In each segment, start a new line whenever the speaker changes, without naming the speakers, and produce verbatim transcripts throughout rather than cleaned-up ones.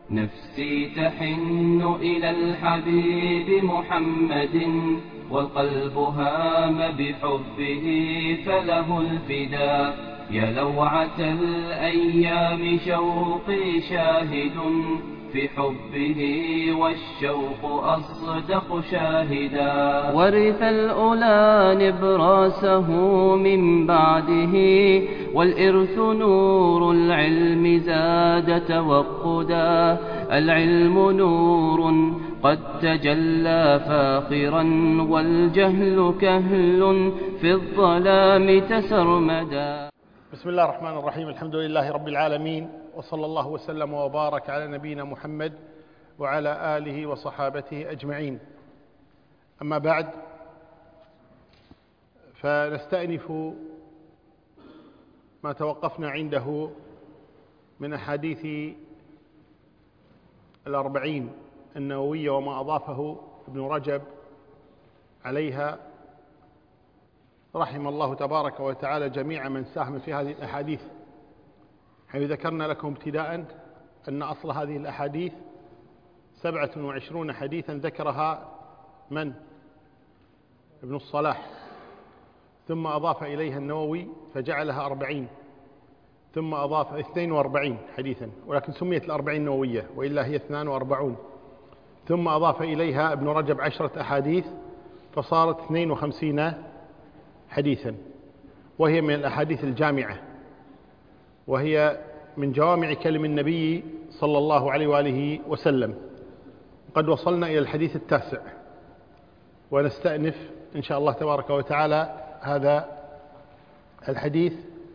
نفسي تحن إلى الحبيب محمد، والقلب هام بحبه فله الفداء. يا لوعة الأيام شوقي شاهد في حبه، والشوق أصدق شاهدا. ورث الأولى نبراسه من بعده، والإرث نور العلم زاد توقدا. العلم نور قد تجلى فاخرا، والجهل كهل في الظلام تسرمدا.
بسم الله الرحمن الرحيم. الحمد لله رب العالمين، وصلى الله وسلم وبارك على نبينا محمد وعلى آله وصحابته أجمعين. أما بعد، فنستأنف ما توقفنا عنده من أحاديث الأربعين النووية وما أضافه ابن رجب عليها، رحم الله تبارك وتعالى جميع من ساهم في هذه الأحاديث، حيث ذكرنا لكم ابتداء أن أصل هذه الأحاديث سبعة وعشرون حديثا ذكرها من؟ ابن الصلاح، ثم أضاف إليها النووي فجعلها أربعين، ثم أضاف اثنين وأربعين حديثا، ولكن سميت الأربعين نووية وإلا هي اثنان وأربعون، ثم أضاف إليها ابن رجب عشرة أحاديث فصارت اثنين وخمسين حديثا، وهي من الأحاديث الجامعة، وهي من جوامع كلم النبي صلى الله عليه وآله وسلم. قد وصلنا إلى الحديث التاسع، ونستأنف إن شاء الله تبارك وتعالى هذا الحديث،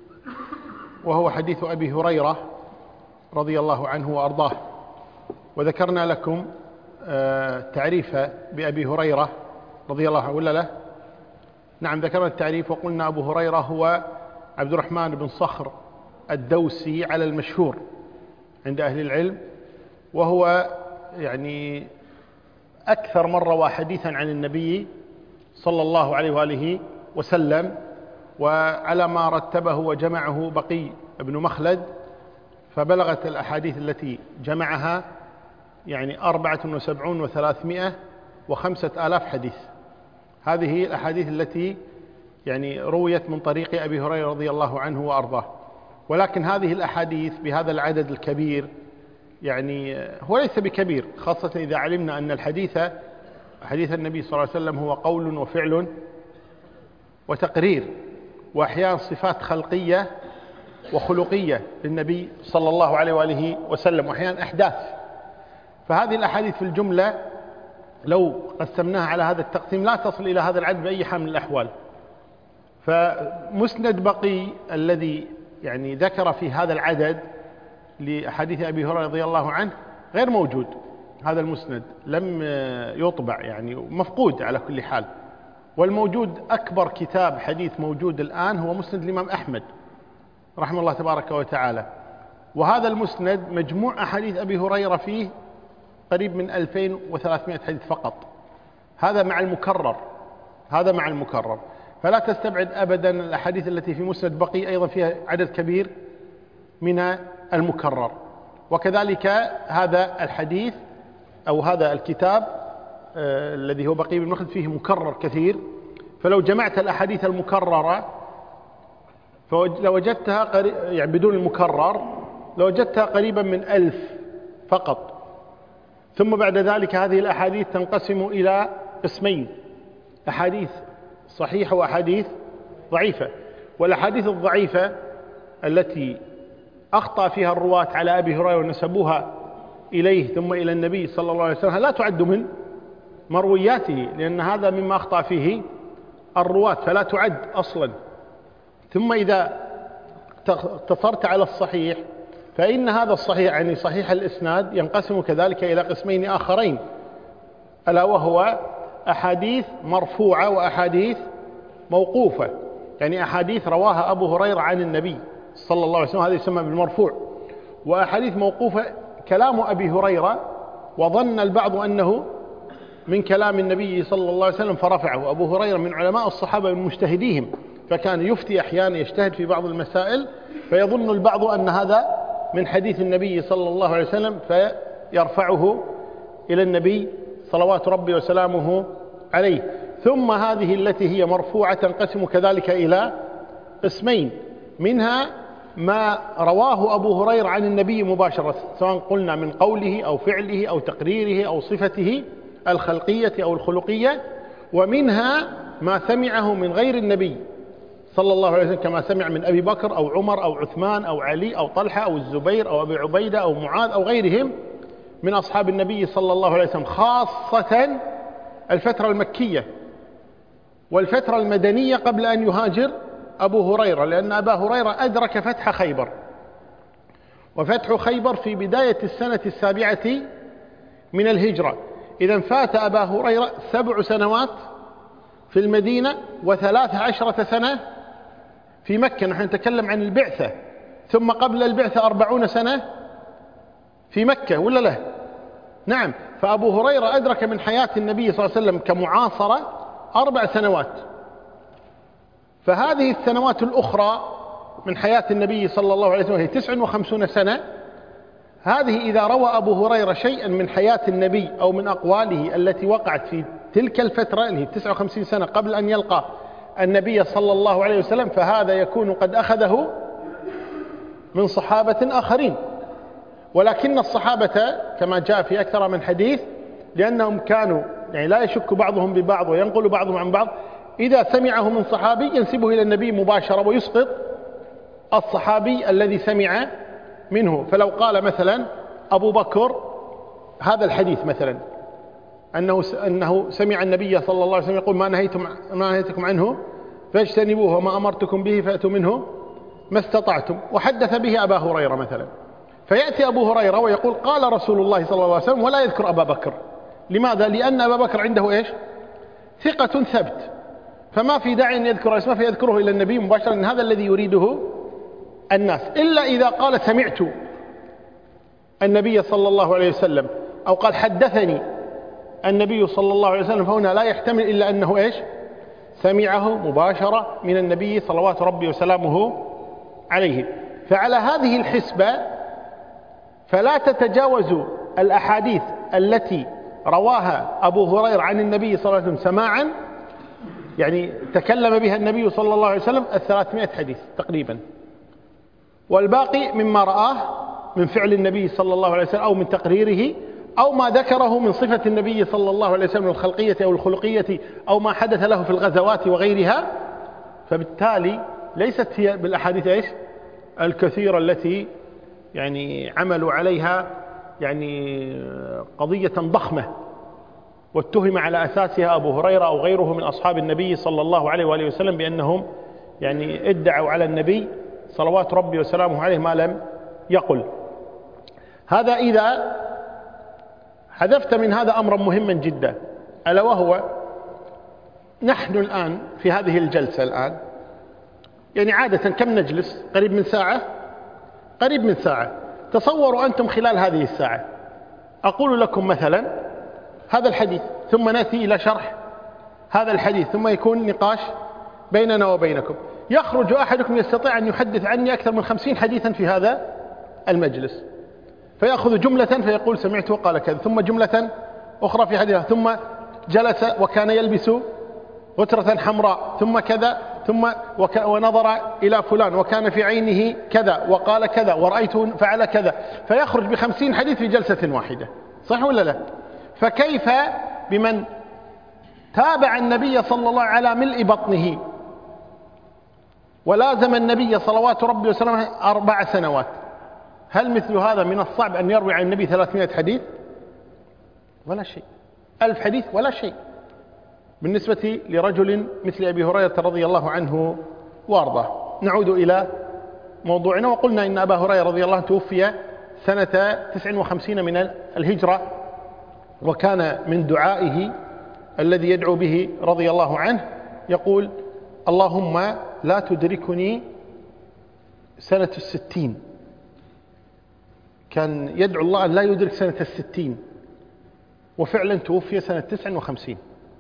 وهو حديث أبي هريرة رضي الله عنه وأرضاه. وذكرنا لكم تعريف بأبي هريرة رضي الله عنه، ولا لا؟ نعم، ذكرنا التعريف وقلنا أبو هريرة هو عبد الرحمن بن صخر الدوسي على المشهور عند أهل العلم، وهو يعني أكثر من روى حديثا عن النبي صلى الله عليه وآله وسلم، وعلى ما رتبه وجمعه بقي ابن مخلد فبلغت الأحاديث التي جمعها يعني أربعة وسبعون وثلاثمائة وخمسة آلاف حديث. هذه الأحاديث التي يعني رويت من طريق أبي هريرة رضي الله عنه وأرضاه. ولكن هذه الأحاديث بهذا العدد الكبير يعني هو ليس بكبير، خاصة إذا علمنا أن الحديث حديث النبي صلى الله عليه وسلم هو قول وفعل وتقرير، وأحيانا صفات خلقية وخلقية للنبي صلى الله عليه وآله وسلم، وأحيانا أحداث. فهذه الأحاديث في الجملة لو قسمناها على هذا التقسيم لا تصل إلى هذا العدد بأي حال من الأحوال. فمسند بقي الذي يعني ذكر في هذا العدد لحديث أبي هريرة رضي الله عنه غير موجود، هذا المسند لم يطبع يعني مفقود على كل حال. والموجود أكبر كتاب حديث موجود الآن هو مسند الإمام أحمد رحمه الله تبارك وتعالى، وهذا المسند مجموع أحاديث أبي هريرة فيه قريب من ألفين وثلاثمائة حديث فقط، هذا مع المكرر هذا مع المكرر فلا تستبعد أبدا الأحاديث التي في مسند بقي أيضا فيها عدد كبير من المكرر. وكذلك هذا الحديث أو هذا الكتاب آه الذي هو بقي بن مخلد فيه مكرر كثير، فلو جمعت الأحاديث المكررة فلوجدتها يعني بدون المكرر لوجدتها قريبا من ألف فقط. ثم بعد ذلك هذه الأحاديث تنقسم إلى قسمين: أحاديث صحيحة وأحاديث ضعيفة. والأحاديث الضعيفة التي أخطأ فيها الرواة على أبي هريرة ونسبوها إليه ثم إلى النبي صلى الله عليه وسلم لا تعد من مروياته، لأن هذا مما أخطأ فيه الرواة فلا تعد أصلا. ثم إذا اقتصرت على الصحيح فإن هذا الصحيح يعني صحيح الإسناد ينقسم كذلك إلى قسمين آخرين، ألا وهو أحاديث مرفوعة وأحاديث موقوفة. يعني أحاديث رواها أبو هريرة عن النبي صلى الله عليه وسلم، هذا يسمى بالمرفوع. وأحاديث موقوفة كلام أبي هريرة وظن البعض أنه من كلام النبي صلى الله عليه وسلم فرفعه. أبو هريرة من علماء الصحابة من مجتهديهم، فكان يفتي أحيانا يجتهد في بعض المسائل فيظن البعض أن هذا من حديث النبي صلى الله عليه وسلم يرفعه إلى النبي صلوات ربي وسلامه عليه. ثم هذه التي هي مرفوعة تنقسم كذلك إلى قسمين، منها ما رواه أبو هريرة عن النبي مباشرة، سواء قلنا من قوله أو فعله أو تقريره أو صفته الخلقية أو الخلقية، ومنها ما سمعه من غير النبي صلى الله عليه وسلم، كما سمع من أبي بكر أو عمر أو عثمان أو علي أو طلحة أو الزبير أو أبي عبيدة أو معاذ أو غيرهم من أصحاب النبي صلى الله عليه وسلم، خاصة الفترة المكية والفترة المدنية قبل أن يهاجر أبو هريرة، لأن أبا هريرة أدرك فتح خيبر، وفتح خيبر في بداية السنة السابعة من الهجرة. إذا فات أبا هريرة سبع سنوات في المدينة وثلاث عشرة سنة في مكة. نحن نتكلم عن البعثة، ثم قبل البعثة أربعون سنة في مكة، ولا لا؟ نعم. فأبو هريرة أدرك من حياة النبي صلى الله عليه وسلم كمعاصرة أربع سنوات. فهذه السنوات الأخرى من حياة النبي صلى الله عليه وسلم هي تسع وخمسون سنة. هذه إذا روى أبو هريرة شيئا من حياة النبي أو من أقواله التي وقعت في تلك الفترة اللي هي تسع وخمسين سنة قبل أن يلقى النبي صلى الله عليه وسلم، فهذا يكون قد أخذه من صحابة آخرين. ولكن الصحابة كما جاء في أكثر من حديث، لأنهم كانوا يعني لا يشك بعضهم ببعض وينقل بعضهم عن بعض، إذا سمعه من صحابي ينسبه إلى النبي مباشرة ويسقط الصحابي الذي سمع منه. فلو قال مثلا أبو بكر هذا الحديث مثلا أنه أنه سمع النبي صلى الله عليه وسلم يقول: ما نهيتم ما نهيتكم عنه فاجتنبوه وما أمرتكم به فأتوا منه ما استطعتم، وحدث به أبا هريرة مثلا، فيأتي أبو هريرة ويقول: قال رسول الله صلى الله عليه وسلم، ولا يذكر أبا بكر. لماذا؟ لأن أبا بكر عنده إيش؟ ثقة ثبت، فما في داعي أن يذكر اسمه فيذكره إلى النبي مباشرة، أن هذا الذي يريده الناس. إلا إذا قال سمعت النبي صلى الله عليه وسلم أو قال حدثني النبي صلى الله عليه وسلم، فهنا لا يحتمل إلا أنه إيش؟ سمعه مباشرة من النبي صلوات ربي وسلامه عليه. فعلى هذه الحسبة فلا تتجاوز الأحاديث التي رواها أبو هريرة عن النبي صلى الله عليه وسلم سماعا، يعني تكلم بها النبي صلى الله عليه وسلم الثلاثمائة حديث تقريبا، والباقي مما رآه من فعل النبي صلى الله عليه وسلم أو من تقريره أو ما ذكره من صفة النبي صلى الله عليه وسلم الخلقية أو الخلقية أو ما حدث له في الغزوات وغيرها. فبالتالي ليست هي بالأحاديث إيش؟ الكثيرة التي يعني عملوا عليها يعني قضية ضخمة واتهم على أساسها أبو هريرة أو غيره من أصحاب النبي صلى الله عليه وآله وسلم بأنهم يعني ادعوا على النبي صلوات ربي وسلامه عليه ما لم يقل. هذا إذا حذفت من هذا أمرا مهما جدا، ألا وهو نحن الآن في هذه الجلسة الآن يعني عادة كم نجلس؟ قريب من ساعة، قريب من ساعة. تصوروا أنتم خلال هذه الساعة أقول لكم مثلا هذا الحديث، ثم نأتي إلى شرح هذا الحديث، ثم يكون نقاش بيننا وبينكم. يخرج أحدكم يستطيع أن يحدث عني أكثر من خمسين حديثا في هذا المجلس، فيأخذ جملة فيقول سمعت وقال كذا، ثم جملة أخرى في حديث، ثم جلس وكان يلبس غترة حمراء، ثم كذا، ثم وك ونظر إلى فلان وكان في عينه كذا وقال كذا ورأيته فعل كذا، فيخرج بخمسين حديث في جلسة واحدة. صح ولا لا؟ فكيف بمن تابع النبي صلى الله على ملء بطنه ولازم النبي صلوات ربي وسلامه أربع سنوات؟ هل مثل هذا من الصعب أن يروي عن النبي ثلاثمائة حديث؟ ولا شيء. ألف حديث؟ ولا شيء بالنسبة لرجل مثل أبي هريرة رضي الله عنه وارضاه. نعود إلى موضوعنا، وقلنا إن أبا هريرة رضي الله عنه توفي سنة تسع وخمسين من الهجرة، وكان من دعائه الذي يدعو به رضي الله عنه يقول: اللهم لا تدركني سنة الستين. كان يدعو الله أن لا يدرك سنة الستين، وفعلا توفي سنة تسع وخمسين.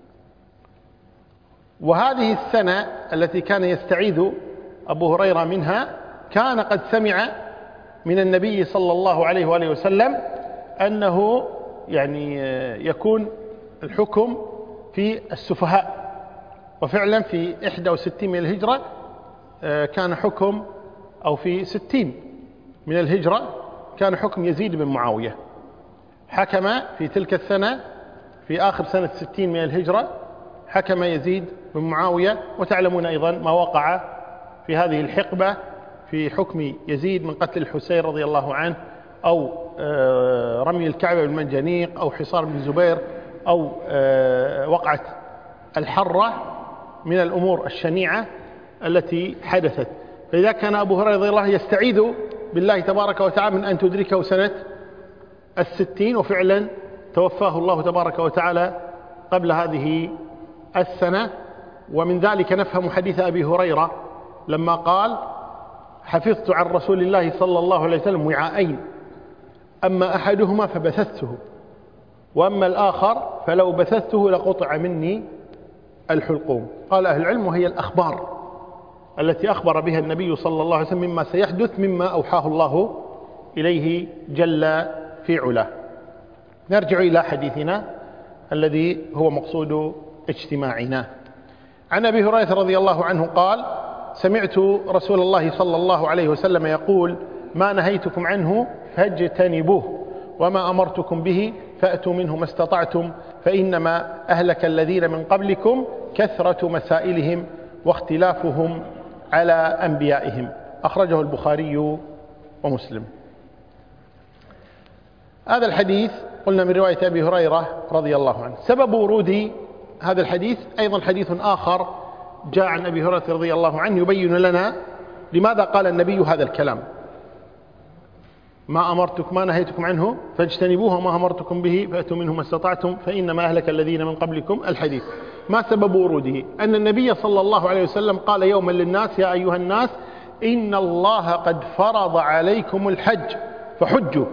وهذه السنة التي كان يستعيذ أبو هريرة منها كان قد سمع من النبي صلى الله عليه وآله وسلم أنه يعني يكون الحكم في السفهاء، وفعلا في إحدى وستين من الهجرة كان حكم، أو في ستين من الهجرة كان حكم يزيد بن معاوية، حكم في تلك السنة في آخر سنة ستين من الهجرة، حكم يزيد بن معاوية. وتعلمون أيضا ما وقع في هذه الحقبة في حكم يزيد من قتل الحسين رضي الله عنه، أو رمي الكعبة بالمنجنيق، أو حصار بن الزبير، أو وقعة الحرة، من الأمور الشنيعة التي حدثت. فإذا كان أبو هريرة رضي الله عنه يستعيذ بالله تبارك وتعالى من أن تدركه سنة الستين، وفعلا توفاه الله تبارك وتعالى قبل هذه السنة. ومن ذلك نفهم حديث أبي هريرة لما قال: حفظت عن رسول الله صلى الله عليه وسلم وعاءين، أما أحدهما فبثثته، وأما الآخر فلو بثثته لقطع مني الحلقوم. قال أهل العلم: وهي الأخبار التي أخبر بها النبي صلى الله عليه وسلم مما سيحدث، مما أوحاه الله إليه جل في علاه. نرجع إلى حديثنا الذي هو مقصود اجتماعنا. عن أبي هريرة رضي الله عنه قال: سمعت رسول الله صلى الله عليه وسلم يقول: ما نهيتكم عنه فاجتنبوه، وما أمرتكم به فأتوا منه ما استطعتم، فإنما أهلك الذين من قبلكم كثرة مسائلهم واختلافهم على أنبيائهم. أخرجه البخاري ومسلم. هذا الحديث قلنا من رواية أبي هريرة رضي الله عنه. سبب ورود هذا الحديث أيضا حديث آخر جاء عن أبي هريرة رضي الله عنه يبين لنا لماذا قال النبي هذا الكلام: ما أمرتكم ما نهيتكم عنه فاجتنبوه، وما أمرتكم به فأتوا منه ما استطعتم، فإنما أهلك الذين من قبلكم. الحديث. ما سبب وروده؟ أن النبي صلى الله عليه وسلم قال يوما للناس: يا أيها الناس، إن الله قد فرض عليكم الحج فحجوا.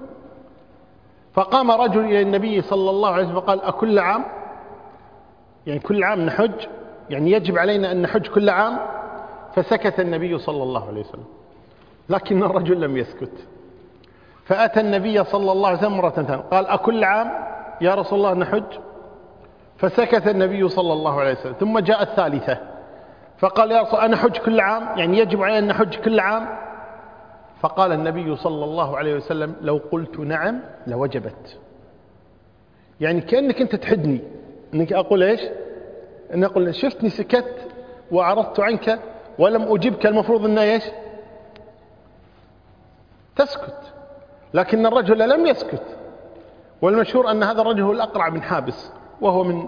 فقام رجل إلى النبي صلى الله عليه وسلم فقال: أكل عام؟ يعني كل عام نحج؟ يعني يجب علينا أن نحج كل عام؟ فسكت النبي صلى الله عليه وسلم، لكن الرجل لم يسكت، فأتى النبي صلى الله عليه وسلم مرة ثانية قال: أكل عام يا رسول الله نحج؟ فسكت النبي صلى الله عليه وسلم. ثم جاء الثالثة فقال: يا رسول الله أنا حج كل عام؟ يعني يجب علينا أن نحج كل عام؟ فقال النبي صلى الله عليه وسلم: لو قلت نعم لوجبت. يعني كأنك أنت تحدني، أنك أقول إيش؟ أن أقول شفتني سكت وعرضت عنك ولم أجبك، المفروض أن إيش؟ تسكت. لكن الرجل لم يسكت، والمشهور أن هذا الرجل هو الأقرع بن حابس، وهو من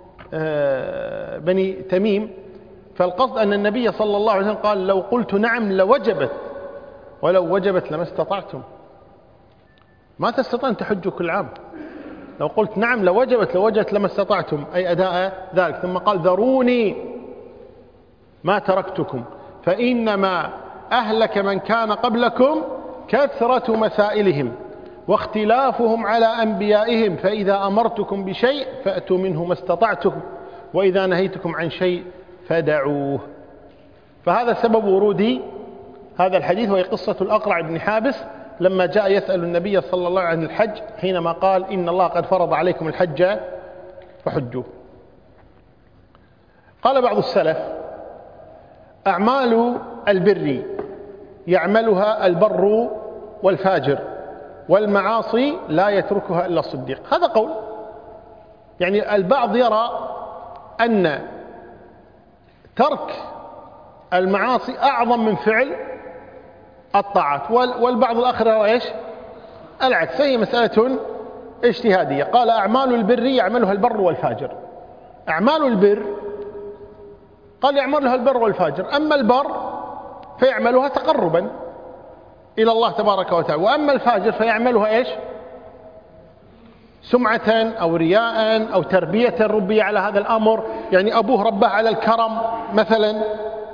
بني تميم. فالقصد أن النبي صلى الله عليه وسلم قال: لو قلت نعم لوجبت، ولو وجبت لما استطعتم. ما تستطيع أن تحجوا كل عام. لو قلت نعم لوجبت، لوجبت لما استطعتم، أي أداء ذلك. ثم قال: ذروني ما تركتكم، فإنما أهلك من كان قبلكم كثرة مسائلهم واختلافهم على أنبيائهم، فإذا أمرتكم بشيء فأتوا منه ما استطعتم، وإذا نهيتكم عن شيء فدعوه. فهذا سبب ورود هذا الحديث، وهي قصة الأقرع بن حابس لما جاء يسأل النبي صلى الله عليه وسلم عن الحج، حينما قال: إن الله قد فرض عليكم الحج فحجوا. قال بعض السلف: أعمال البر يعملها البر والفاجر، والمعاصي لا يتركها إلا الصديق. هذا قول. يعني البعض يرى أن ترك المعاصي أعظم من فعل الطاعات، والبعض الآخر يرى إيش؟ العكس. هي مسألة اجتهادية. قال: أعمال البر يعملها البر والفاجر. أعمال البر قال يعملها البر والفاجر، أما البر فيعملها تقربا إلى الله تبارك وتعالى، وأما الفاجر فيعملها إيش؟ سمعة أو رياء أو تربية ربي على هذا الأمر. يعني أبوه رباه على الكرم مثلا،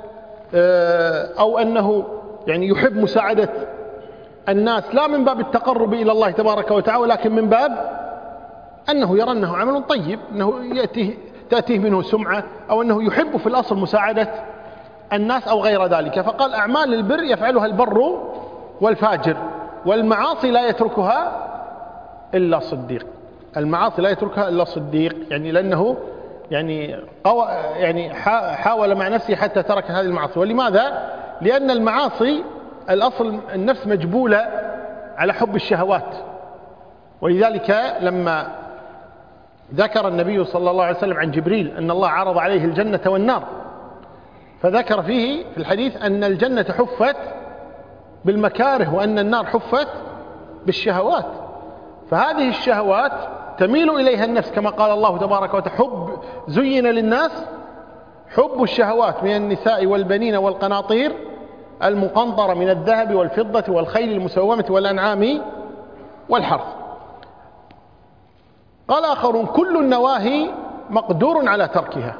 أو أنه يعني يحب مساعدة الناس، لا من باب التقرب إلى الله تبارك وتعالى، ولكن من باب أنه يرى أنه عمل طيب، أنه يأتيه تأتيه منه سمعة، أو أنه يحب في الأصل مساعدة الناس أو غير ذلك. فقال: أعمال البر يفعلها البر والفاجر، والمعاصي لا يتركها إلا صديق. المعاصي لا يتركها إلا صديق، يعني لأنه يعني قو يعني حاول مع نفسه حتى ترك هذه المعاصي. ولماذا؟ لأن المعاصي الأصل النفس مجبولة على حب الشهوات، ولذلك لما ذكر النبي صلى الله عليه وسلم عن جبريل أن الله عرض عليه الجنة والنار، فذكر فيه في الحديث أن الجنة حفت بالمكاره وأن النار حفت بالشهوات. فهذه الشهوات تميل إليها النفس كما قال الله تبارك وتعالى: حب زين للناس حب الشهوات من النساء والبنين والقناطير المقنطرة من الذهب والفضة والخيل المسومة والأنعام والحرث. قال آخرون: كل النواهي مقدور على تركها،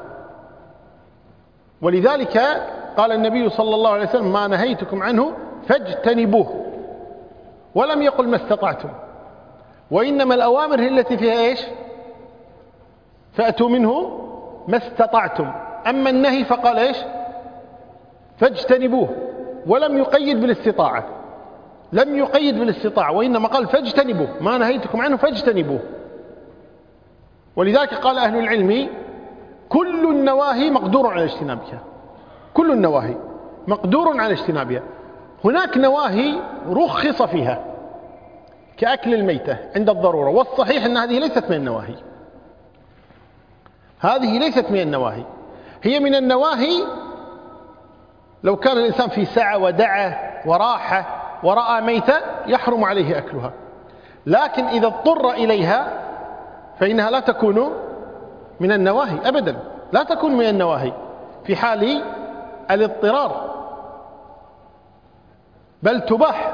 ولذلك قال النبي صلى الله عليه وسلم: ما نهيتكم عنه فاجتنبوه، ولم يقل ما استطعتم، وإنما الأوامر هي التي فيها إيش؟ فأتوا منه ما استطعتم. أما النهي فقال إيش؟ فاجتنبوه، ولم يقيد بالاستطاعة، لم يقيد بالاستطاعة، وإنما قال فاجتنبوه، ما نهيتكم عنه فاجتنبوه. ولذلك قال أهل العلم: كل النواهي مقدور على اجتنابها، كل النواهي مقدور على اجتنابها. هناك نواهي رخص فيها كأكل الميتة عند الضرورة، والصحيح أن هذه ليست من النواهي، هذه ليست من النواهي، هي من النواهي لو كان الإنسان في سعة ودعة وراحة ورأى ميتة يحرم عليه أكلها، لكن إذا اضطر إليها فإنها لا تكون من النواهي أبدا، لا تكون من النواهي في حال الاضطرار، بل تباح.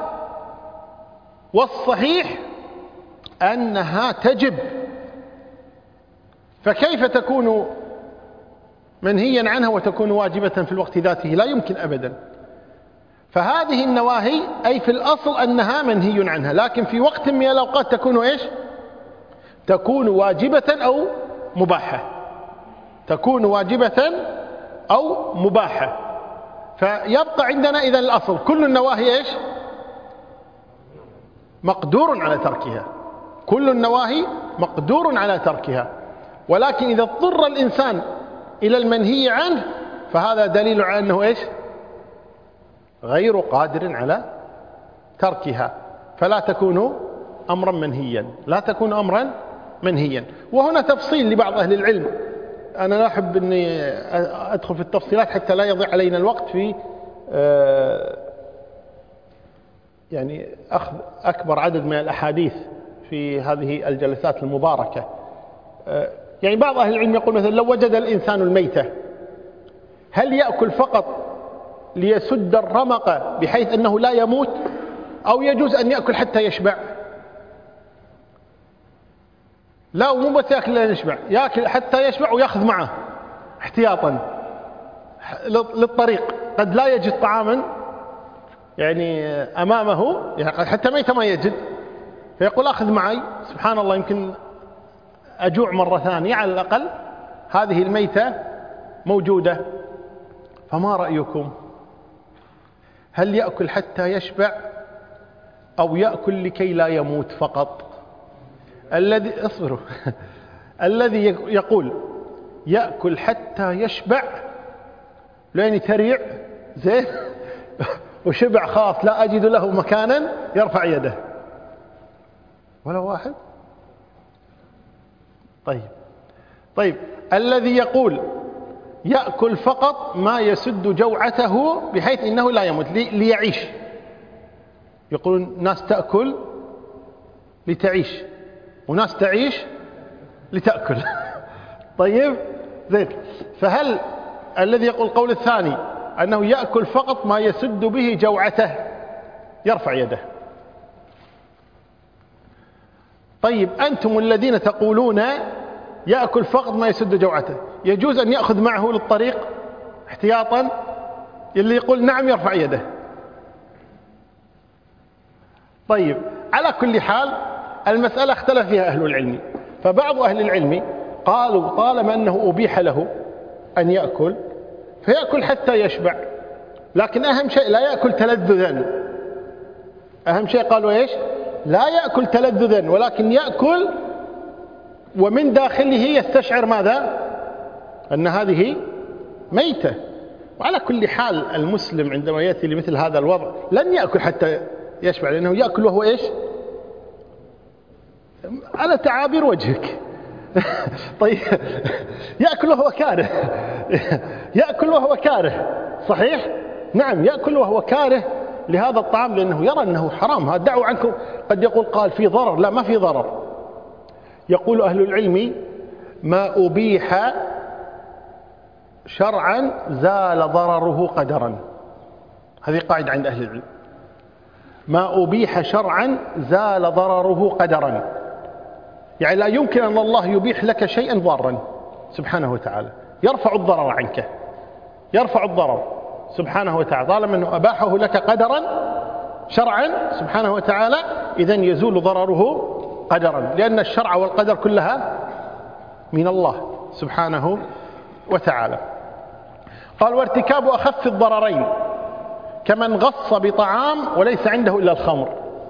والصحيح أنها تجب، فكيف تكون منهيا عنها وتكون واجبة في الوقت ذاته؟ لا يمكن أبدا. فهذه النواهي أي في الأصل أنها منهي عنها، لكن في وقت من الأوقات تكون إيش؟ تكون واجبة أو مباحة، تكون واجبة أو مباحة. فيبقى عندنا إذن الأصل كل النواهي إيش؟ مقدور على تركها، كل النواهي مقدور على تركها، ولكن إذا اضطر الإنسان إلى المنهي عنه فهذا دليل على أنه إيش؟ غير قادر على تركها، فلا تكون أمرا منهيا، لا تكون أمرا منهيا. وهنا تفصيل لبعض أهل العلم، أنا لا أحب أني أدخل في التفصيلات حتى لا يضيع علينا الوقت في يعني أخذ أكبر عدد من الأحاديث في هذه الجلسات المباركة. يعني بعض أهل العلم يقول مثلا: لو وجد الإنسان الميتة هل يأكل فقط ليسد الرمق بحيث أنه لا يموت، أو يجوز أن يأكل حتى يشبع؟ لا، مو بس يأكل لين يشبع، يأكل حتى يشبع ويأخذ معه احتياطا للطريق، قد لا يجد طعاما يعني أمامه، يعني حتى ميتة ما يجد، فيقول أخذ معي، سبحان الله يمكن أجوع مرة ثانية على الأقل، هذه الميتة موجودة. فما رأيكم؟ هل يأكل حتى يشبع أو يأكل لكي لا يموت فقط؟ الذي اصبروا الذي يقول يأكل حتى يشبع لأني تريع زين وشبع خاص لا أجد له مكانا يرفع يده، ولا واحد. طيب طيب الذي يقول يأكل فقط ما يسد جوعته بحيث إنه لا يموت ليعيش، يقولون ناس تأكل لتعيش وناس تعيش لتأكل طيب زين، فهل الذي يقول القول الثاني أنه يأكل فقط ما يسد به جوعته يرفع يده؟ طيب أنتم الذين تقولون يأكل فقط ما يسد جوعته، يجوز أن يأخذ معه للطريق احتياطا؟ اللي يقول نعم يرفع يده. طيب على كل حال المسألة اختلف فيها أهل العلم، فبعض أهل العلم قالوا طالما أنه أبيح له أن يأكل فيأكل حتى يشبع، لكن أهم شيء لا يأكل تلذذا، أهم شيء قالوا إيش؟ لا يأكل تلذذا ولكن يأكل ومن داخله يستشعر ماذا؟ أن هذه ميتة. وعلى كل حال المسلم عندما يأتي لمثل هذا الوضع لن يأكل حتى يشبع، لأنه يأكل وهو إيش؟ على تعابير وجهك. طيب يأكل وهو كاره. يأكل وهو كاره، صحيح؟ نعم، يأكل وهو كاره لهذا الطعام لأنه يرى أنه حرام. هذا دعوا عنكم. قد يقول قال في ضرر، لا، ما في ضرر. يقول أهل العلم ما أبيح شرعا زال ضرره قدرا. هذه قاعدة عند أهل العلم. ما أبيح شرعا زال ضرره قدرا، يعني لا يمكن أن الله يبيح لك شيئا ضارا سبحانه وتعالى، يرفع الضرر عنك، يرفع الضرر سبحانه وتعالى. طالما أنه أباحه لك قدرا شرعا سبحانه وتعالى، إذن يزول ضرره قدرا، لأن الشرع والقدر كلها من الله سبحانه وتعالى. قال وارتكاب أخف الضررين كمن غص بطعام وليس عنده إلا الخمر.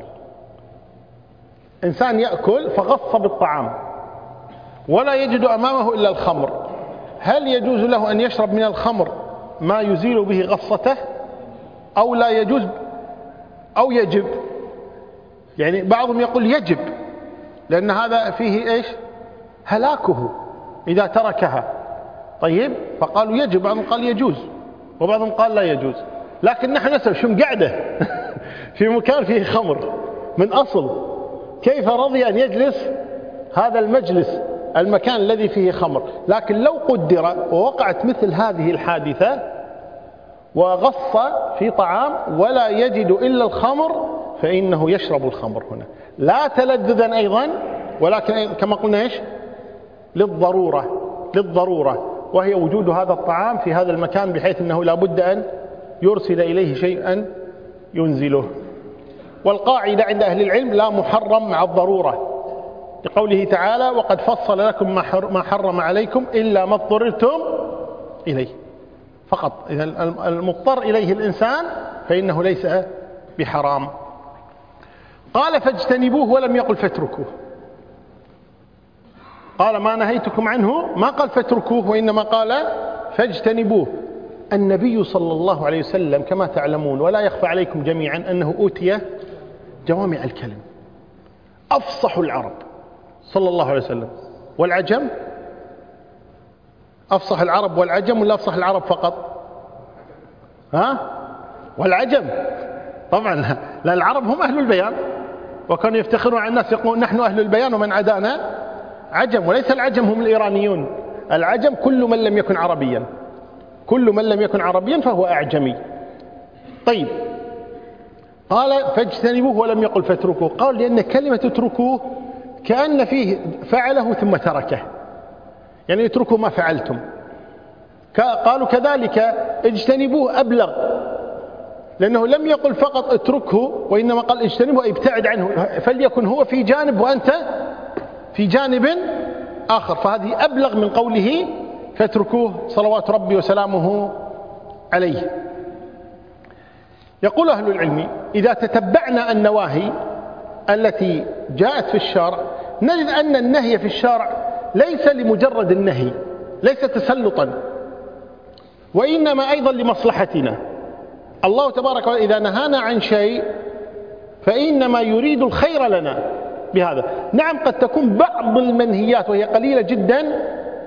إنسان يأكل فغص بالطعام ولا يجد أمامه إلا الخمر، هل يجوز له أن يشرب من الخمر ما يزيل به غصته أو لا يجوز أو يجب؟ يعني بعضهم يقول يجب لأن هذا فيه إيش؟ هلاكه إذا تركها. طيب، فقالوا يجب، بعضهم قال يجوز وبعضهم قال لا يجوز. لكن نحن نسأل شو مقعده في مكان فيه خمر من أصل، كيف رضي أن يجلس هذا المجلس المكان الذي فيه خمر؟ لكن لو قدر ووقعت مثل هذه الحادثة وغص في طعام ولا يجد إلا الخمر فإنه يشرب الخمر هنا، لا تلذذا أيضا ولكن كما قلنا إيش؟ للضرورة، للضرورة، وهي وجود هذا الطعام في هذا المكان بحيث أنه لا بد أن يرسل إليه شيئا ينزله. والقاعدة عند أهل العلم لا محرم مع الضرورة، لقوله تعالى وقد فصل لكم ما حرم عليكم إلا ما اضطررتم إليه فقط. إذا المضطر إليه الإنسان فإنه ليس بحرام. قال فاجتنبوه ولم يقل فاتركوه. قال ما نهيتكم عنه، ما قال فاتركوه وإنما قال فاجتنبوه. النبي صلى الله عليه وسلم كما تعلمون ولا يخفى عليكم جميعا أنه أوتي جوامع الكلم، أفصح العرب صلى الله عليه وسلم. والعجم أفصح العرب والعجم ولا أفصح العرب فقط؟ ها؟ والعجم طبعا، لا العرب هم أهل البيان، وكانوا يفتخرون على الناس يقولون نحن أهل البيان ومن عدانا عجم. وليس العجم هم الإيرانيون، العجم كل من لم يكن عربيا، كل من لم يكن عربيا فهو أعجمي. طيب، قال فاجتنبوه ولم يقل فاتركوه. قال لأن كلمة اتركوه كأن فيه فعله ثم تركه، يعني اتركوا ما فعلتم. قالوا كذلك اجتنبوه أبلغ، لأنه لم يقل فقط اتركه وإنما قال اجتنبوه أي ابتعد عنه، فليكن هو في جانب وأنت في جانب آخر، فهذه أبلغ من قوله فاتركوه صلوات ربي وسلامه عليه. يقول أهل العلم إذا تتبعنا النواهي التي جاءت في الشرع نجد أن النهي في الشرع ليس لمجرد النهي، ليس تسلطا، وإنما أيضا لمصلحتنا. الله تبارك وتعالى إذا نهانا عن شيء فإنما يريد الخير لنا بهذا. نعم قد تكون بعض المنهيات وهي قليلة جدا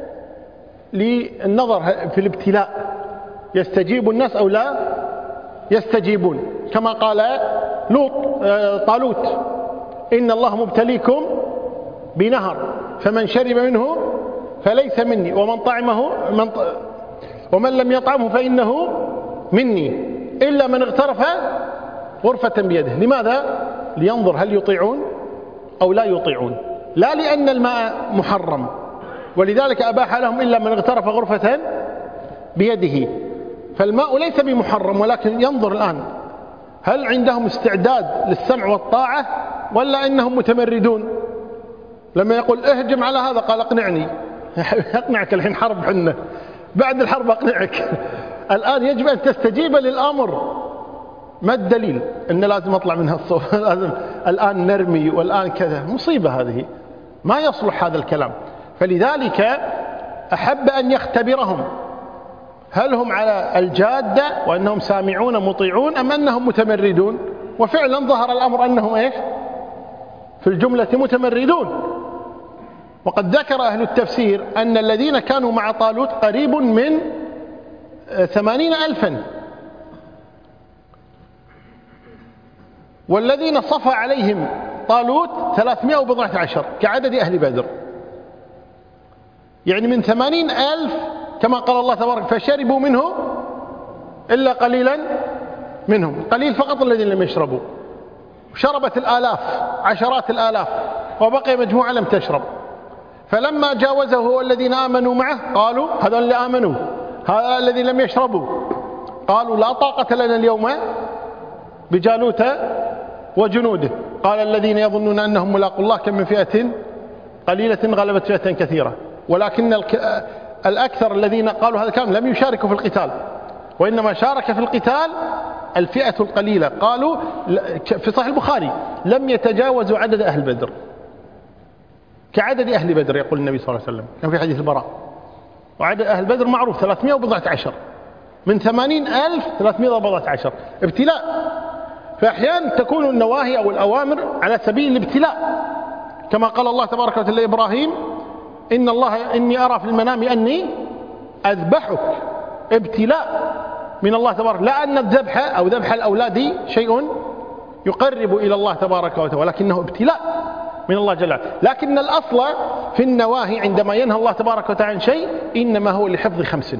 للنظر في الابتلاء، يستجيب الناس أو لا يستجيبون، كما قال لوط طالوت إن الله مبتليكم بنهر فمن شرب منه فليس مني ومن طعمه من ط... ومن لم يطعمه فإنه مني إلا من اغترف غرفة بيده. لماذا؟ لينظر هل يطيعون أو لا يطيعون، لا لأن الماء محرم، ولذلك أباح لهم إلا من اغترف غرفة بيده. فالماء ليس بمحرم، ولكن ينظر الآن هل عندهم استعداد للسمع والطاعة ولا إنهم متمردون. لما يقول اهجم على هذا قال اقنعني. اقنعك الحين حرب حنة، بعد الحرب اقنعك. الآن يجب أن تستجيب للأمر. ما الدليل؟ إن لازم أطلع منها الصوت. لازم الآن نرمي والآن كذا، مصيبة هذه، ما يصلح هذا الكلام. فلذلك أحب أن يختبرهم هل هم على الجادة وأنهم سامعون مطيعون أم أنهم متمردون. وفعلا ظهر الأمر أنهم إيش في الجملة متمردون. وقد ذكر أهل التفسير أن الذين كانوا مع طالوت قريب من ثمانين ألفا، والذين صفى عليهم طالوت ثلاثمائة وبضعة عشر كعدد أهل بدر. يعني من ثمانين ألف كما قال الله تبارك فشربوا منه إلا قليلا منهم، قليل فقط الذين لم يشربوا. شربت الآلاف عشرات الآلاف وبقي مجموعة لم تشرب. فلما جاوزه هو الذين آمنوا معه قالوا هذا اللي آمنوا، هذا الذي لم يشربوا، قالوا لا طاقة لنا اليوم بجالوت وجنوده. قال الذين يظنون أنهم ملاقوا الله كم من فئة قليلة غلبت فئة كثيرة. ولكن الأكثر الذين قالوا هذا الكلام لم يشاركوا في القتال، وإنما شارك في القتال الفئة القليلة. قالوا في صحيح البخاري لم يتجاوزوا عدد أهل بدر، كعدد أهل بدر يقول النبي صلى الله عليه وسلم كان في حديث البراء. وعدد أهل بدر معروف ثلاثمائة وبضعة عشر، من ثمانين ألف ثلاثمائة وبضعة عشر. ابتلاء. فأحيانا تكون النواهي أو الأوامر على سبيل الابتلاء، كما قال الله تبارك وتعالى لإبراهيم إن الله إني أرى في المنام أني أذبحك. ابتلاء من الله تبارك، لا أن الذبح أو ذبح الأولاد شيء يقرب إلى الله تبارك وتعالى، ولكنه ابتلاء من الله جل وعلا. لكن الأصل في النواهي عندما ينهى الله تبارك وتعالى عن شيء إنما هو لحفظ خمس،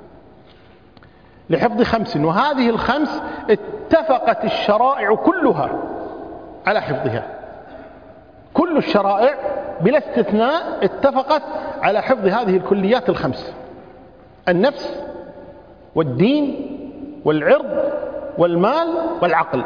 لحفظ خمس. وهذه الخمس اتفقت الشرائع كلها على حفظها، كل الشرائع بلا استثناء اتفقت على حفظ هذه الكليات الخمس: النفس والدين والعرض والمال والعقل.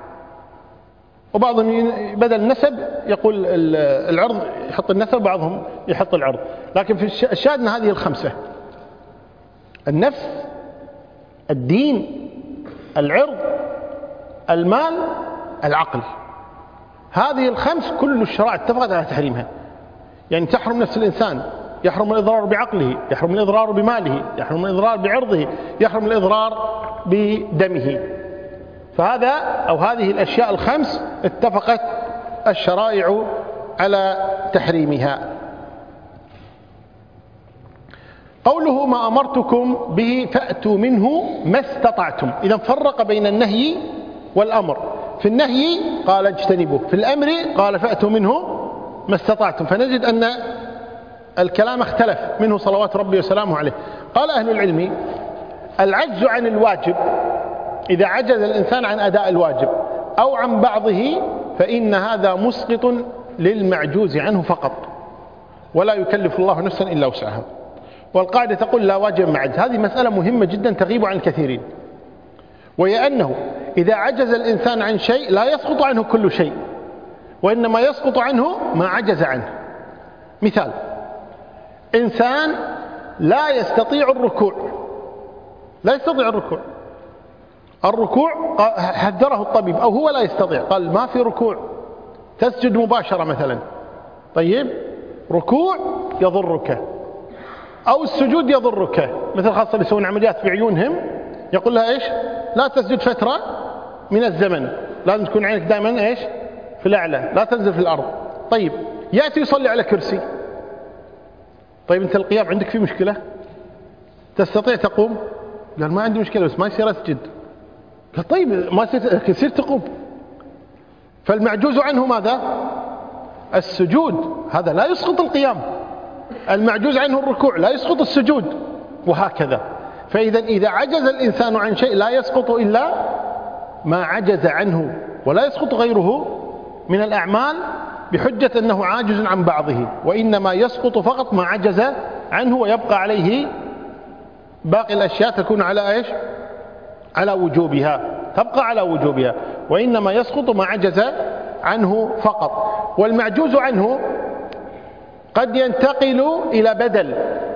وبعضهم بدل النسب يقول العرض يحط النسب، بعضهم يحط العرض، لكن في الشاهدنا هذه الخمسة: النفس، الدين، العرض، المال، العقل. هذه الخمس كل الشرائع اتفقت على تحريمها. يعني تحرم نفس الإنسان، يحرم الإضرار بعقله، يحرم الإضرار بماله، يحرم الإضرار بعرضه، يحرم الإضرار بدمه. فهذا أو هذه الأشياء الخمس اتفقت الشرائع على تحريمها. قوله ما أمرتكم به فأتوا منه ما استطعتم. إذا فرق بين النهي والأمر. في النهي قال اجتنبوه، في الأمر قال فأتوا منه ما استطعتم. فنجد أن الكلام اختلف منه صلوات ربي وسلامه عليه. قال أهل العلم العجز عن الواجب، إذا عجز الإنسان عن أداء الواجب أو عن بعضه فإن هذا مسقط للمعجوز عنه فقط، ولا يكلف الله نفسا إلا وسعها. والقاعدة تقول لا واجب مع عجز. هذه مسألة مهمة جدا تغيب عن الكثيرين، وهي أنه إذا عجز الإنسان عن شيء لا يسقط عنه كل شيء، وإنما يسقط عنه ما عجز عنه. مثال: إنسان لا يستطيع الركوع، لا يستطيع الركوع الركوع حذره الطبيب، أو هو لا يستطيع، قال ما في ركوع، تسجد مباشرة مثلا. طيب ركوع يضرك أو السجود يضرك، مثل خاصة اللي يسوون عمليات في عيونهم يقول لها إيش لا تسجد فترة من الزمن، لازم تكون عينك دائما إيش في الأعلى، لا تنزل في الأرض. طيب يأتي يصلي على كرسي، طيب أنت القيام عندك فيه مشكلة، تستطيع تقوم؟ قال ما عندي مشكلة بس ما يصير أسجد. قال طيب ما يصير تقوم. فالمعجوز عنه ماذا؟ السجود، هذا لا يسقط القيام. المعجوز عنه الركوع لا يسقط السجود، وهكذا. فإذا إذا عجز الإنسان عن شيء لا يسقط إلا ما عجز عنه، ولا يسقط غيره من الأعمال بحجة أنه عاجز عن بعضه، وإنما يسقط فقط ما عجز عنه، ويبقى عليه باقي الأشياء تكون على إيش؟ على وجوبها، تبقى على وجوبها، وإنما يسقط ما عجز عنه فقط. والمعجوز عنه قد ينتقل إلى بدل،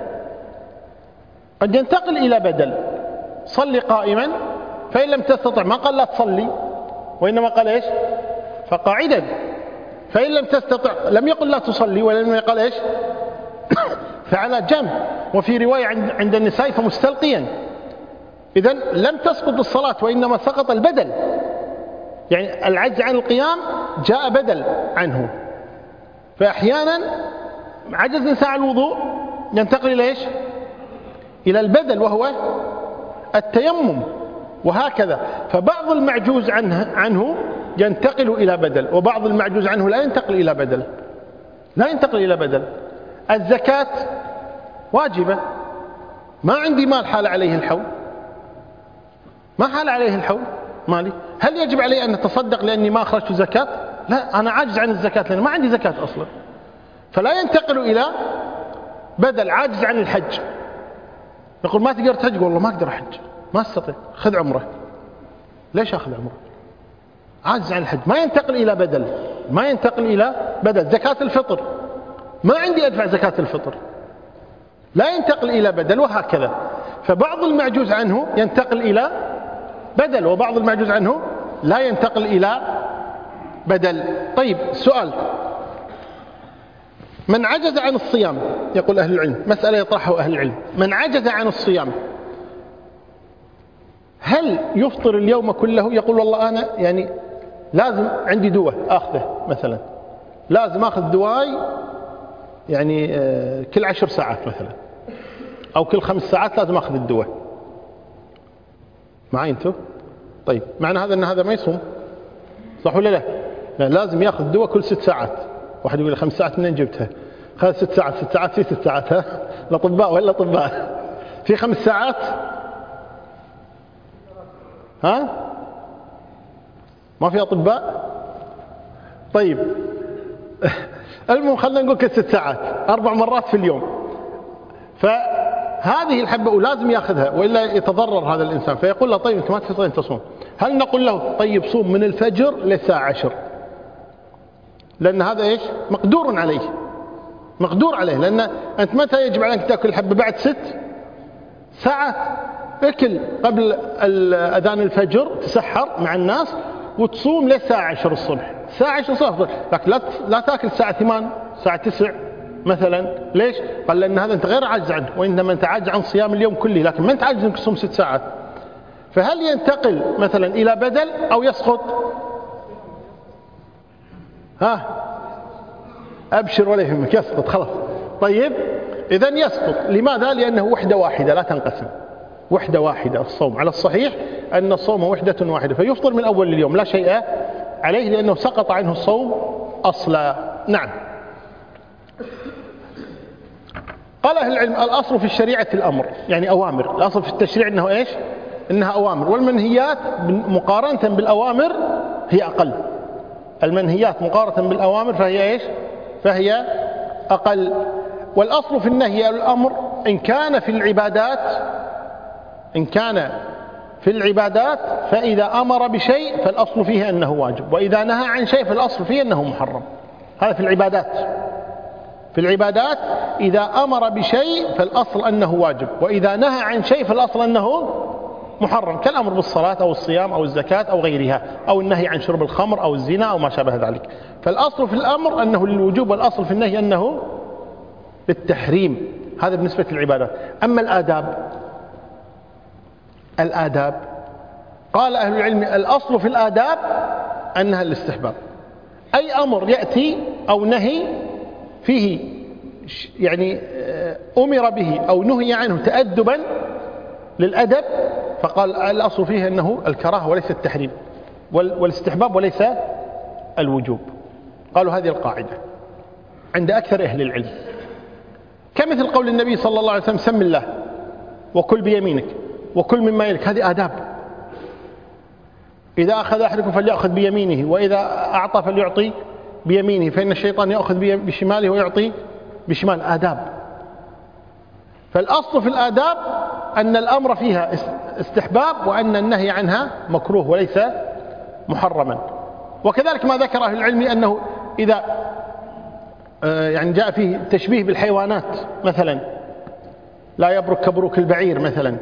قد ينتقل إلى بدل. صلي قائما، فإن لم تستطع ما قال لا تصلي، وإنما قال إيش؟ فقاعدا، فإن لم تستطع لم يقل لا تصلي، ولم يقل إيش فعلى جنب، وفي رواية عند النساء فمستلقيا. إذن لم تسقط الصلاة وإنما سقط البدل، يعني العجز عن القيام جاء بدل عنه. فأحيانا عجز الإنسان عن الوضوء ينتقل إلى إيش إلى البدل وهو التيمم، وهكذا. فبعض المعجوز عنه, عنه ينتقل إلى بدل، وبعض المعجوز عنه لا ينتقل إلى بدل لا ينتقل إلى بدل. الزكاة واجبة، ما عندي مال حال عليه الحول، ما حال عليه الحول مالي، هل يجب علي أن أتصدق لأني ما أخرجت زكاة؟ لا، أنا عاجز عن الزكاة لأن ما عندي زكاة أصلا، فلا ينتقل إلى بدل. عاجز عن الحج، يقول ما تقدر تحج، والله ما أقدر أحج، ما أستطيع، خذ عمره. ليش أخذ عمره؟ عاجز عن الحج، ما ينتقل إلى بدل ما ينتقل إلى بدل. زكاة الفطر، ما عندي أدفع زكاة الفطر، لا ينتقل إلى بدل، وهكذا. فبعض المعجوز عنه ينتقل إلى بدل، وبعض المعجوز عنه لا ينتقل إلى بدل. طيب سؤال، من عجز عن الصيام، يقول أهل العلم، مسألة يطرحها أهل العلم، من عجز عن الصيام هل يفطر اليوم كله؟ يقول والله أنا يعني لازم عندي دواء أخذه مثلا، لازم أخذ دواي يعني كل عشر ساعات مثلا، أو كل خمس ساعات لازم أخذ الدواء. معي أنتوا؟ طيب معنى هذا أن هذا ما يصوم، صح ولا لا؟ يعني لازم يأخذ الدواء كل ست ساعات. واحد يقول خمس ساعات منين جبتها؟ خذ ست ساعات. ست ساعات في ست ساعات، ها؟ الأطباء ولا أطباء؟ في خمس ساعات؟ ها؟ ما في أطباء؟ طيب المهم خلنا نقول كل ست ساعات، أربع مرات في اليوم. فهذه الحبة ولازم يأخذها وإلا يتضرر هذا الإنسان. فيقول له طيب أنت ما تستطيع أن تصوم، هل نقول له طيب صوم من الفجر للساعة عشر؟ لأن هذا إيش مقدور عليه، مقدور عليه. لأن أنت متى يجب عليك تأكل الحبة؟ بعد ست ساعات. اكل قبل أذان الفجر، تسحر مع الناس وتصوم للساعة عشر الصبح. الساعة عشر الصبح، لكن لا لا تأكل الساعة ثمان، الساعة تسع مثلا. ليش؟ قال لأن هذا أنت غير عاجز عنه، وإنما أنت عاجز عن صيام اليوم كله، لكن ما أنت عاجز أنك تصوم ست ساعات. فهل ينتقل مثلا إلى بدل أو يسقط؟ ها أبشر ولا يهمك، يسقط خلاص. طيب إذن يسقط. لماذا؟ لأنه وحدة واحدة لا تنقسم، وحدة واحدة. الصوم على الصحيح أن الصوم وحدة واحدة، فيفطر من أول اليوم لا شيء عليه لأنه سقط عنه الصوم أصلا. نعم. قال أهل العلم الأصل في الشريعة الأمر، يعني أوامر. الأصل في التشريع أنه إيش؟ إنها أوامر، والمنهيات مقارنة بالأوامر هي أقل. المنهيات مقارنة بالأوامر فهي إيش؟ فهي أقل. والأصل في النهي الأمر إن كان في العبادات، إن كان في العبادات فإذا أمر بشيء فالأصل فيه أنه واجب، وإذا نهى عن شيء فالأصل فيه أنه محرم. هذا في العبادات. في العبادات إذا أمر بشيء فالأصل أنه واجب، وإذا نهى عن شيء فالأصل أنه محرم، كالأمر بالصلاة أو الصيام أو الزكاة أو غيرها، أو النهي عن شرب الخمر أو الزنا أو ما شابه ذلك. فالأصل في الأمر أنه للوجوب، والأصل في النهي أنه بالتحريم. هذا بالنسبة للعبادات. أما الآداب، الآداب قال أهل العلم الأصل في الآداب أنها الاستحباب. أي أمر يأتي أو نهي فيه يعني أمر به أو نهي عنه تأدبا للأدب، فقال الأصل فيه أنه الكراهة وليس التحريم، والاستحباب وليس الوجوب. قالوا هذه القاعدة عند أكثر أهل العلم، كمثل قول النبي صلى الله عليه وسلم سم الله وكل بيمينك وكل مما يلك. هذه آداب. إذا أخذ أحدكم فليأخذ بيمينه، وإذا أعطى فليعطي بيمينه، فإن الشيطان يأخذ بشماله ويعطي بشمال. آداب. فالأصل في الآداب أن الأمر فيها استحباب، وأن النهي عنها مكروه وليس محرما. وكذلك ما ذكر أهل العلم أنه إذا يعني جاء فيه تشبيه بالحيوانات، مثلا لا يبرك كبروك البعير، مثلا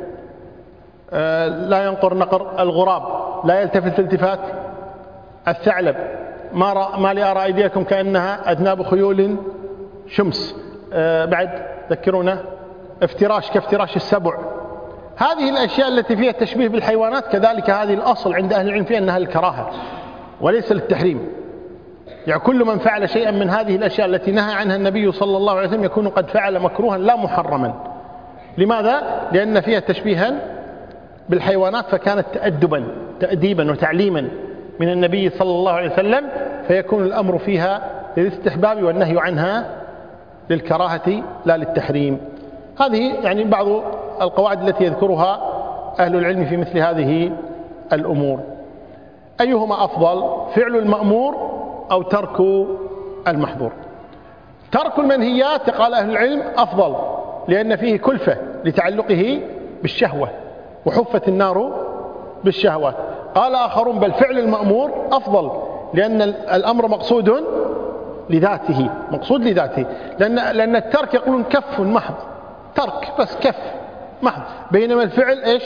لا ينقر نقر الغراب، لا يلتفت التفات الثعلب. ما, رأ ما لي أرى أيديكم كأنها أذناب خيول شمس. آه بعد ذكرونا افتراش كافتراش السبع. هذه الأشياء التي فيها التشبيه بالحيوانات كذلك هذه الأصل عند أهل العلم فيها أنها الكراهة وليس للتحريم. يعني كل من فعل شيئا من هذه الأشياء التي نهى عنها النبي صلى الله عليه وسلم يكون قد فعل مكروها لا محرما. لماذا؟ لأن فيها تشبيها بالحيوانات، فكانت تأدبا تأديبا وتعليما من النبي صلى الله عليه وسلم، فيكون الأمر فيها للاستحباب والنهي عنها للكراهة لا للتحريم. هذه يعني بعض القواعد التي يذكرها أهل العلم في مثل هذه الأمور. أيهما أفضل، فعل المأمور أو ترك المحظور؟ ترك المنهيات قال أهل العلم أفضل، لأن فيه كلفة لتعلقه بالشهوة، وحفت النار بالشهوات. قال آخرون بل فعل المأمور أفضل، لأن الأمر مقصود لذاته، مقصود لذاته، لأن, لأن الترك يقولون كف محض، ترك بس كف محض، بينما الفعل إيش؟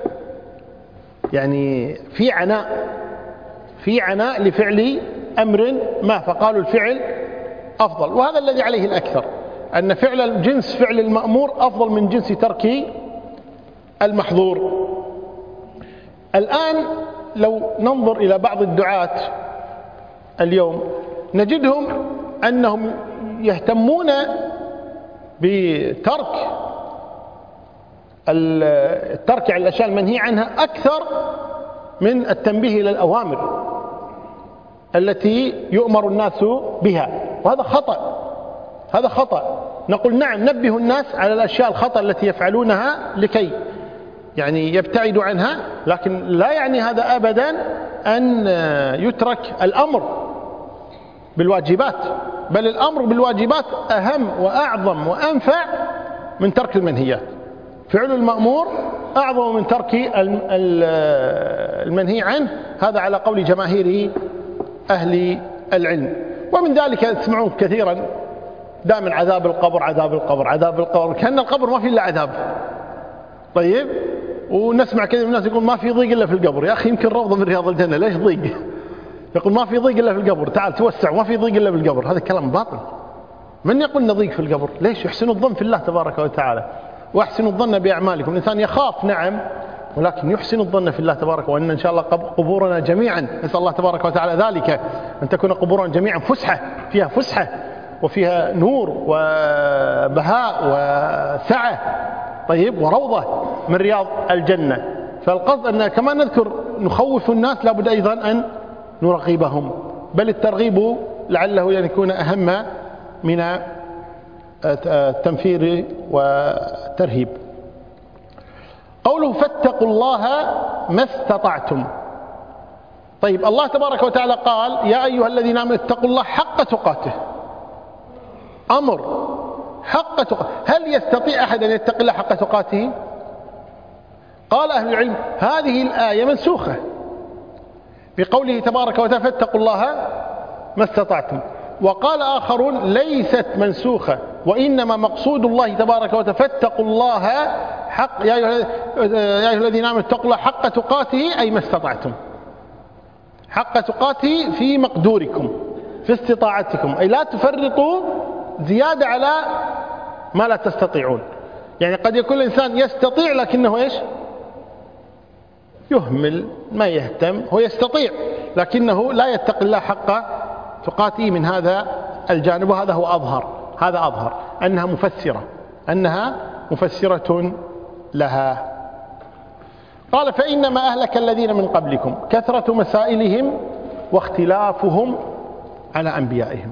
يعني في عناء، في عناء لفعل أمر ما، فقالوا الفعل أفضل. وهذا الذي عليه الأكثر، أن فعل الجنس فعل المأمور أفضل من جنس ترك المحظور. الآن لو ننظر إلى بعض الدعاة اليوم نجدهم أنهم يهتمون بترك الترك على الأشياء المنهي عنها أكثر من التنبيه إلى الأوامر التي يؤمر الناس بها، وهذا خطأ. هذا خطأ. نقول نعم نبه الناس على الأشياء الخطأ التي يفعلونها لكي يعني يبتعدوا عنها، لكن لا يعني هذا أبدا أن يترك الأمر بالواجبات، بل الأمر بالواجبات أهم وأعظم وأنفع من ترك المنهيات. فعل المأمور أعظم من ترك المنهي عنه، هذا على قول جماهير أهل العلم. ومن ذلك تسمعون كثيرا دائما عذاب القبر عذاب القبر عذاب القبر، كأن القبر ما في إلا عذاب. طيب، ونسمع كثير من الناس يقول ما في ضيق إلا في القبر. يا أخي يمكن روضة من رياض الجنة، ليش ضيق؟ يقول ما في ضيق إلا في القبر، تعال توسع، ما في ضيق إلا في القبر. هذا كلام باطل. من يقول إن ضيق في القبر؟ ليش؟ يحسن الظن في الله تبارك وتعالى، واحسن الظن بأعمالكم. الإنسان يخاف نعم، ولكن يحسن الظن في الله تبارك، وأن إن شاء الله قبورنا جميعا نسأل الله تبارك وتعالى ذلك، أن تكون قبورنا جميعا فسحة، فيها فسحة وفيها نور وبهاء وسعة، طيب، وروضة من رياض الجنة. فالقصد أن كما نذكر نخوف الناس لابد أيضا أن نرغبهم، بل الترغيب لعله يكون أهم من التنفير والترهيب. قوله فاتقوا الله ما استطعتم. طيب، الله تبارك وتعالى قال يا أيها الذين آمنوا اتقوا الله حق تقاته، أمر حق تقاته. هل يستطيع أحد أن يتقي الله حق تقاته؟ قال أهل العلم هذه الآية منسوخة بقوله تبارك وتعالى فاتقوا الله ما استطعتم. وقال آخرون ليست منسوخة، وإنما مقصود الله تبارك وتعالى فاتقوا الله حق يا أيها الذين آمنوا اتقوا الله حق تقاته، أي ما استطعتم، حق تقاته في مقدوركم في استطاعتكم، أي لا تفرطوا زيادة على ما لا تستطيعون. يعني قد يكون الإنسان يستطيع لكنه إيش؟ يهمل، ما يهتم. هو يستطيع لكنه لا يتقي الله حق تقاته من هذا الجانب، وهذا هو أظهر، هذا أظهر أنها مفسرة، أنها مفسرة لها. قال فإنما أهلك الذين من قبلكم كثرة مسائلهم واختلافهم على أنبيائهم.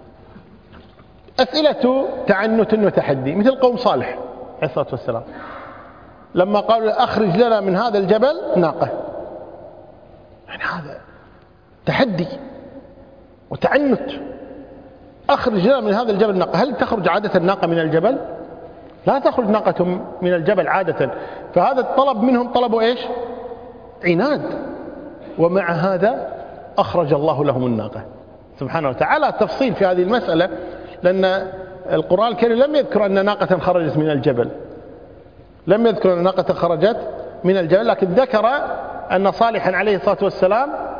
أسئلة تعنت وتحدي، مثل قوم صالح عليه الصلاة والسلام لما قالوا أخرج لنا من هذا الجبل ناقة. يعني هذا تحدي وتعنت، أخرج لنا من هذا الجبل ناقة. هل تخرج عادة الناقة من الجبل؟ لا تخرج ناقة من الجبل عادة. فهذا الطلب منهم طلبوا إيش؟ عناد. ومع هذا أخرج الله لهم الناقة سبحانه وتعالى. تفصيل في هذه المسألة، لأن القرآن الكريم لم يذكر أن ناقة خرجت من الجبل، لم يذكر أن ناقة خرجت من الجبل، لكن ذكر أن صالحا عليه الصلاة والسلام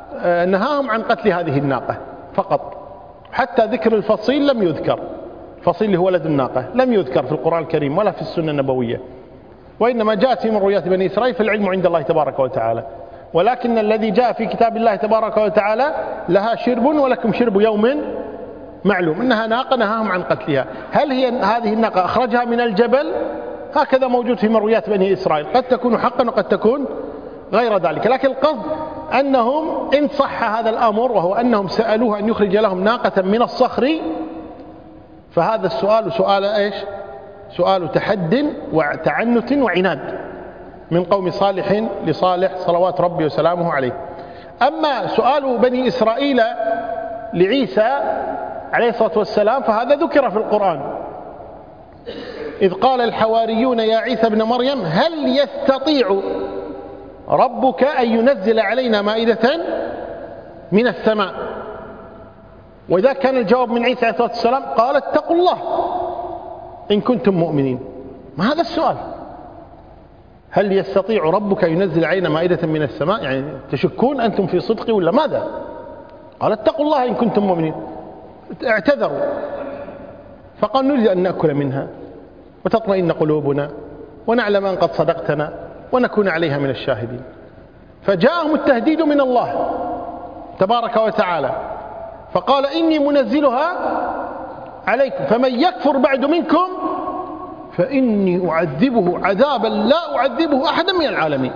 نهاهم عن قتل هذه الناقة فقط، حتى ذكر الفصيل لم يذكر. الفصيل اللي هو ولد الناقة لم يذكر في القرآن الكريم ولا في السنة النبوية، وإنما جاءت في مرويات بني إسرائيل، فالعلم عند الله تبارك وتعالى. ولكن الذي جاء في كتاب الله تبارك وتعالى لها شرب ولكم شرب يوم معلوم، إنها ناقة نهاهم عن قتلها. هل هي هذه الناقة أخرجها من الجبل؟ هكذا موجود في مرويات بني إسرائيل، قد تكون حقا وقد تكون غير ذلك، لكن القصد أنهم إن صح هذا الأمر وهو أنهم سألوه أن يخرج لهم ناقة من الصخر، فهذا السؤال سؤال إيش؟ سؤال تحد وتعنت وعناد من قوم صالح لصالح صلوات ربي وسلامه عليه. أما سؤال بني إسرائيل لعيسى عليه الصلاة والسلام فهذا ذكر في القرآن، إذ قال الحواريون يا عيسى ابن مريم هل يستطيع ربك أن ينزل علينا مائدة من السماء؟ وإذا كان الجواب من عيسى عليه الصلاة والسلام قال اتقوا الله إن كنتم مؤمنين. ما هذا السؤال؟ هل يستطيع ربك أن ينزل علينا مائدة من السماء؟ يعني تشكون أنتم في صدقي ولا ماذا؟ قال اتقوا الله إن كنتم مؤمنين. اعتذروا فقال نريد أن نأكل منها وتطمئن قلوبنا ونعلم أن قد صدقتنا ونكون عليها من الشاهدين. فجاءهم التهديد من الله تبارك وتعالى، فقال إني منزلها عليكم فمن يكفر بعد منكم فإني أعذبه عذابا لا أعذبه أحدا من العالمين.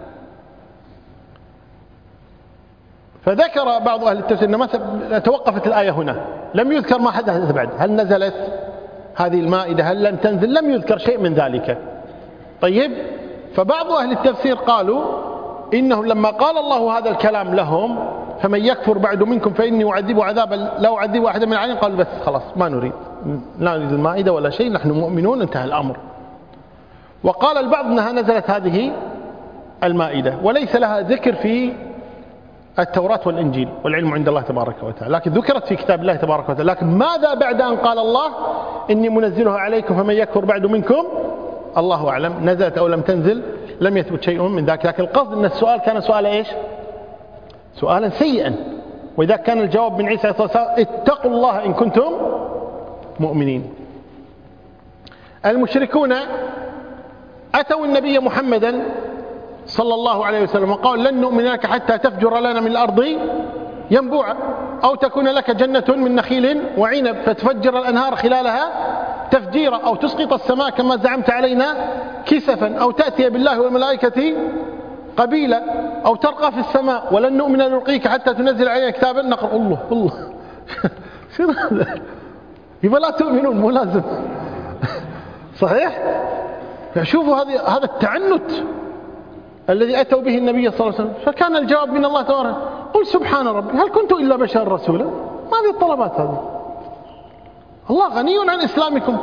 فذكر بعض أهل التفسير أن توقفت الآية هنا، لم يذكر ما حدث بعد، هل نزلت هذه المائدة هل لم تنزل، لم يذكر شيء من ذلك. طيب، فبعض أهل التفسير قالوا إنه لما قال الله هذا الكلام لهم فمن يكفر بعد منكم فإني أعذبه عذابا لا أعذبه أحدا من العالمين، قالوا بس خلاص ما نريد لا نريد المائدة ولا شيء، نحن مؤمنون، انتهى الأمر. وقال البعض أنها نزلت هذه المائدة وليس لها ذكر في التوراة والإنجيل والعلم عند الله تبارك وتعالى، لكن ذكرت في كتاب الله تبارك وتعالى. لكن ماذا بعد أن قال الله إني منزلها عليكم فمن يكفر بعد منكم، الله أعلم نزلت أو لم تنزل، لم يثبت شيء من ذلك. لكن القصد أن السؤال كان سؤال إيش؟ سؤالا سيئا. وإذا كان الجواب من عيسى عليه الصلاة والسلام اتقوا الله إن كنتم مؤمنين. المشركون أتوا النبي محمدا صلى الله عليه وسلم وقال لن نؤمن لك حتى تفجر لنا من الأرض ينبوعا أو تكون لك جنة من نخيل وعنب فتفجر الأنهار خلالها تفجيرا أو تسقط السماء كما زعمت علينا كسفا أو تأتي بالله والملائكة قبيلا أو ترقى في السماء ولن نؤمن لرقيك حتى تنزل علينا كتابا نقرأ. الله الله شنو هذا؟ يبقى لا تؤمنون، مو لازم. صحيح؟ شوفوا هذا التعنت الذي أتوا به النبي صلى الله عليه وسلم. فكان الجواب من الله تعالى قل سبحان ربي هل كنت إلا بشر رسولا. ما هذه الطلبات هذه؟ الله غني عن إسلامكم،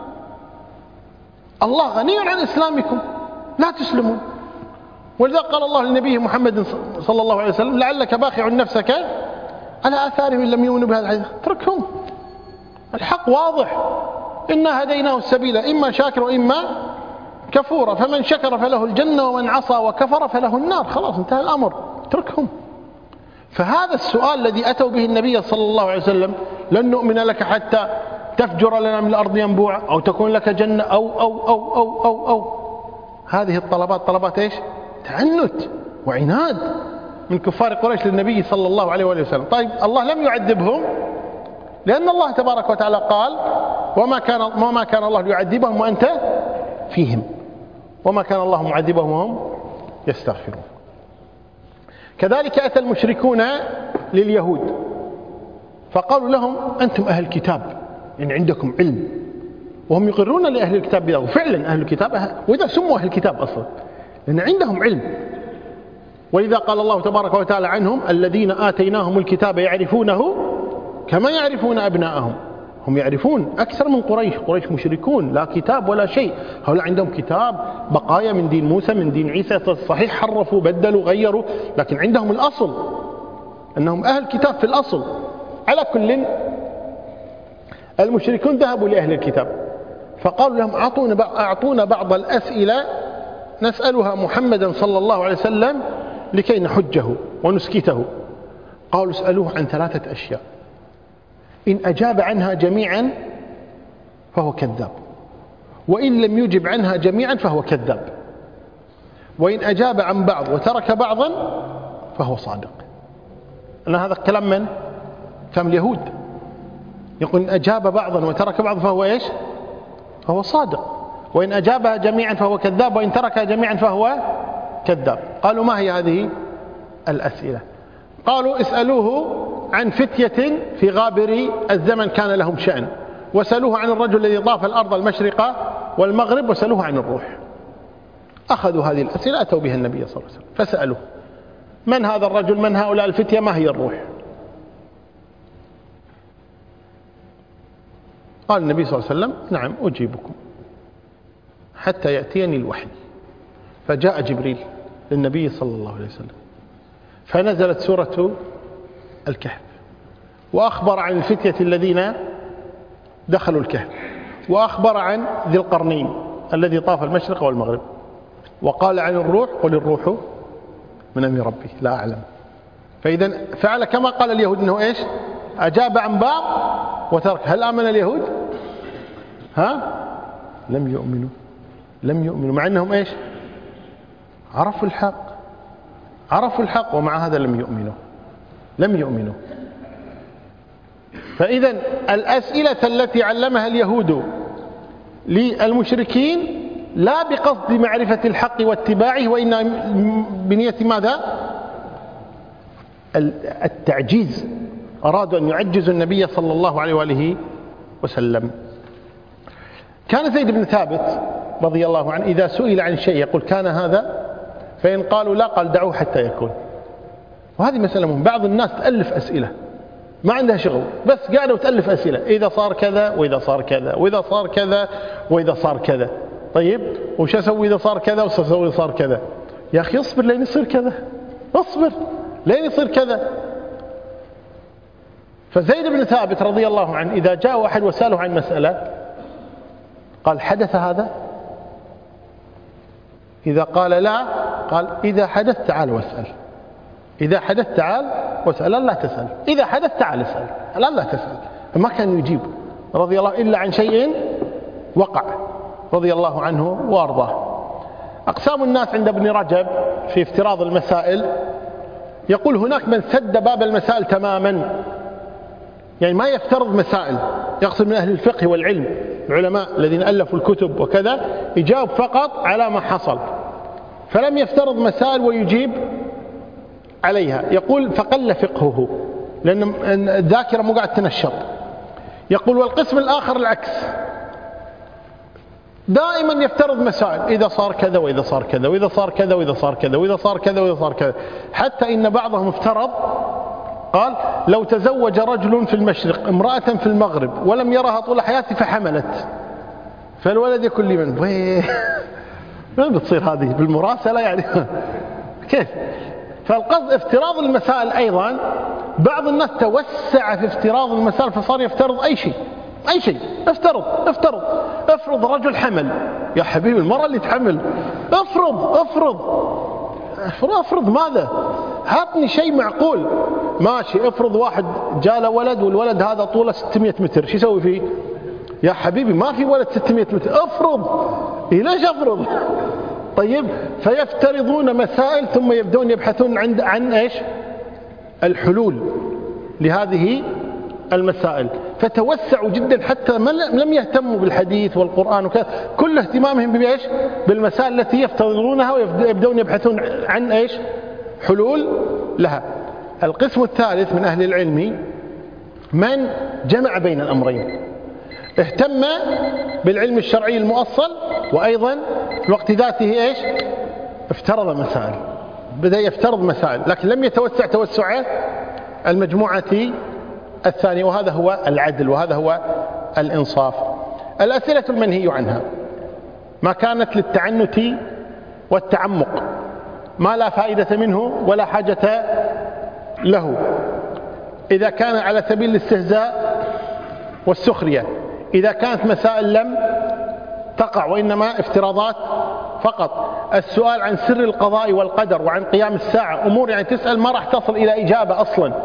الله غني عن إسلامكم، لا تسلمون. ولذا قال الله لنبيه محمد صلى الله عليه وسلم لعلك باخع نفسك على آثارهم إن لم يؤمنوا بهذا الحديث. اتركهم، الحق واضح، إنا هديناه السبيل إما شاكر وإما كفورا فمن شكر فله الجنة ومن عصى وكفر فله النار. خلاص انتهى الأمر، اتركهم. فهذا السؤال الذي أتوا به النبي صلى الله عليه وسلم لن نؤمن لك حتى تفجر لنا من الأرض ينبوعا أو تكون لك جنة أو أو أو أو أو, أو. هذه الطلبات طلبات إيش؟ تعنت وعناد من كفار قريش للنبي صلى الله عليه وسلم. طيب الله لم يعذبهم لأن الله تبارك وتعالى قال وما كان وما كان الله ليعذبهم وأنت فيهم وما كان الله معذبهم وهم يستغفرون. كذلك أتى المشركون لليهود فقالوا لهم أنتم أهل الكتاب، يعني عندكم علم، وهم يقرون لأهل الكتاب بذلك. وفعلا أهل الكتاب أهل، وإذا سموا أهل الكتاب أصلا لأن عندهم علم. ولذا قال الله تبارك وتعالى عنهم الذين آتيناهم الكتاب يعرفونه كما يعرفون أبناءهم. هم يعرفون أكثر من قريش، قريش مشركون لا كتاب ولا شيء، هؤلاء عندهم كتاب، بقايا من دين موسى من دين عيسى، صحيح حرفوا بدلوا غيروا، لكن عندهم الأصل أنهم أهل كتاب في الأصل. على كل المشركون ذهبوا لأهل الكتاب فقالوا لهم أعطونا أعطونا بعض الأسئلة نسألها محمدا صلى الله عليه وسلم لكي نحجه ونسكته. قالوا اسألوه عن ثلاثة أشياء، إن أجاب عنها جميعا فهو كذاب، وإن لم يجب عنها جميعا فهو كذاب، وإن أجاب عن بعض وترك بعضا فهو صادق. أن هذا كلام من؟ كلام اليهود. يقول إن أجاب بعضا وترك بعضا فهو إيش؟ فهو صادق، وإن أجابها جميعا فهو كذاب، وإن تركها جميعا فهو كذاب. قالوا ما هي هذه الأسئلة؟ قالوا اسألوه عن فتية في غابر الزمن كان لهم شأن، وسألوه عن الرجل الذي طاف الأرض المشرق والمغرب، وسألوه عن الروح. أخذوا هذه الأسئلة أتوا بها النبي صلى الله عليه وسلم فسألوه من هذا الرجل، من هؤلاء الفتية، ما هي الروح؟ قال النبي صلى الله عليه وسلم نعم أجيبكم حتى يأتيني الوحي. فجاء جبريل للنبي صلى الله عليه وسلم فنزلت سورة الكهف، وأخبر عن الفتية الذين دخلوا الكهف، وأخبر عن ذي القرنين الذي طاف المشرق والمغرب، وقال عن الروح قل الروح من أمر ربي لا أعلم. فإذا فعل كما قال اليهود أنه إيش؟ أجاب عن بعض وترك. هل آمن اليهود؟ ها؟ لم يؤمنوا لم يؤمنوا مع أنهم إيش؟ عرفوا الحق عرفوا الحق ومع هذا لم يؤمنوا لم يؤمنوا فإذا الأسئلة التي علمها اليهود للمشركين لا بقصد معرفة الحق واتباعه، وإنما بنية ماذا؟ التعجيز. أرادوا أن يعجزوا النبي صلى الله عليه وآله وسلم. كان زيد بن ثابت رضي الله عنه إذا سئل عن شيء يقول كان هذا، فإن قالوا لا قال دعوه حتى يكون. وهذه مسألة مهمة. بعض الناس تألف أسئلة ما عندها شغل، بس قاعدة وتألف أسئلة، إذا صار كذا وإذا صار كذا وإذا صار كذا وإذا صار كذا. طيب وش أسوي إذا صار كذا وش أسوي إذا صار كذا؟ يا أخي اصبر لين يصير كذا، اصبر لين يصير كذا. فزيد بن ثابت رضي الله عنه إذا جاء أحد وسأله عن مسألة قال حدث هذا؟ إذا قال لا قال إذا حدث تعال واسأل، إذا حدث تعال واسأل، لا تسأل، إذا حدث تعال اسأل، لا لا تسأل. فما كان يجيب رضي الله إلا عن شيء وقع رضي الله عنه وأرضاه. أقسام الناس عند ابن رجب في افتراض المسائل يقول هناك من سد باب المسائل تماما، يعني ما يفترض مسائل، يقصد من أهل الفقه والعلم العلماء الذين ألفوا الكتب وكذا، يجاوب فقط على ما حصل، فلم يفترض مسائل ويجيب عليها. يقول فقل فقهه لأن الذاكرة مو قاعد تنشط. يقول والقسم الآخر العكس، دائما يفترض مسائل، إذا صار كذا وإذا صار كذا وإذا صار كذا وإذا صار كذا وإذا صار كذا وإذا صار كذا، حتى إن بعضهم افترض قال لو تزوج رجل في المشرق امرأة في المغرب ولم يرها طول حياته فحملت، فالولد يكون لي من ما بتصير هذه بالمراسلة يعني كيف؟ فالقصد افتراض المسائل. أيضا بعض الناس توسع في افتراض المسائل فصار يفترض أي شيء أي شيء افترض افترض افرض رجل حمل، يا حبيبي المرأة اللي تحمل افرض افرض افرض ماذا؟ هاتني شيء معقول. ماشي افرض واحد جاله ولد والولد هذا طوله ستمائة متر، شو يسوي فيه؟ يا حبيبي ما في ولد ستمائة متر، افرض. إيه ليش افرض؟ طيب فيفترضون مسائل ثم يبدون يبحثون عن عن ايش؟ الحلول لهذه المسائل، فتوسعوا جدا حتى لم يهتموا بالحديث والقرآن وكذا، كل اهتمامهم بإيش؟ بالمسائل التي يفترضونها ويبدون يبحثون عن ايش؟ حلول لها. القسم الثالث من أهل العلم من جمع بين الأمرين، اهتم بالعلم الشرعي المؤصل وأيضا في الوقت ذاته ايش؟ افترض مسائل، بدأ يفترض مسائل لكن لم يتوسع توسع المجموعة الثانية، وهذا هو العدل وهذا هو الإنصاف. الأسئلة المنهي عنها ما كانت للتعنت والتعمق، ما لا فائدة منه ولا حاجة له، إذا كان على سبيل الاستهزاء والسخرية، إذا كانت مسائل لم تقع وإنما افتراضات فقط. السؤال عن سر القضاء والقدر وعن قيام الساعة أمور يعني تسأل ما راح تصل إلى إجابة أصلا،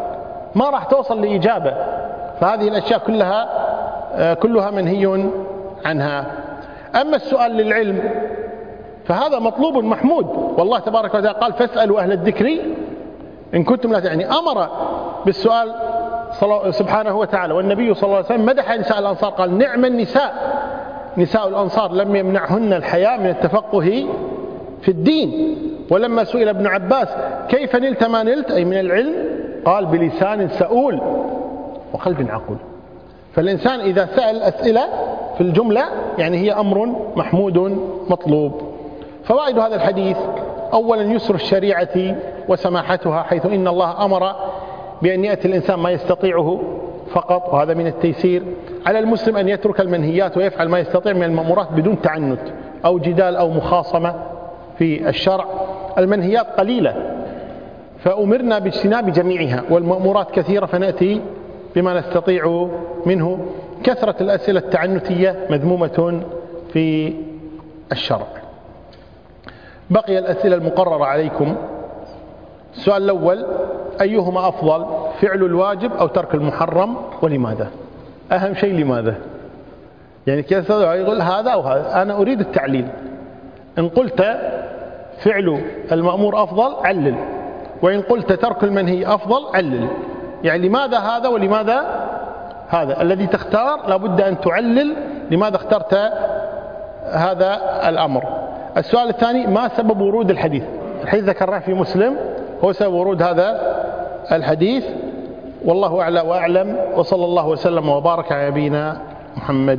ما راح توصل لإجابة. فهذه الأشياء كلها كلها منهي عنها. أما السؤال للعلم فهذا مطلوب محمود، والله تبارك وتعالى قال فاسألوا أهل الذكر إن كنتم لا تعلمون. أمر بالسؤال سبحانه وتعالى، والنبي صلى الله عليه وسلم مدح نساء الأنصار قال نعم النساء نساء الأنصار لم يمنعهن الحياء من التفقه في الدين. ولما سئل ابن عباس كيف نلت ما نلت أي من العلم قال بلسان سؤول وقلب عقول. فالإنسان إذا سأل أسئلة في الجملة يعني هي أمر محمود مطلوب. فوائد هذا الحديث: أولا يسر الشريعة وسماحتها، حيث إن الله أمر بأن يأتي الإنسان ما يستطيعه فقط، وهذا من التيسير. على المسلم أن يترك المنهيات ويفعل ما يستطيع من المأمورات بدون تعنت أو جدال أو مخاصمة في الشرع. المنهيات قليلة فأمرنا باجتناب جميعها، والمأمورات كثيرة فنأتي بما نستطيع منه. كثرة الأسئلة التعنتية مذمومة في الشرع. بقي الأسئلة المقررة عليكم. السؤال الأول: أيهما أفضل، فعل الواجب أو ترك المحرم، ولماذا؟ أهم شيء لماذا؟ يعني كيف يقول هذا أو هذا؟ أنا أريد التعليل. إن قلت فعل المأمور أفضل علل، وإن قلت ترك المنهي أفضل علل. يعني لماذا هذا ولماذا هذا؟ الذي تختار لابد أن تعلل لماذا اخترت هذا الأمر. السؤال الثاني: ما سبب ورود الحديث؟ الحديث ذكرناه في مسلم، هو سبب ورود هذا الحديث. والله أعلى وأعلم، وصلى الله وسلم وبارك على نبينا محمد.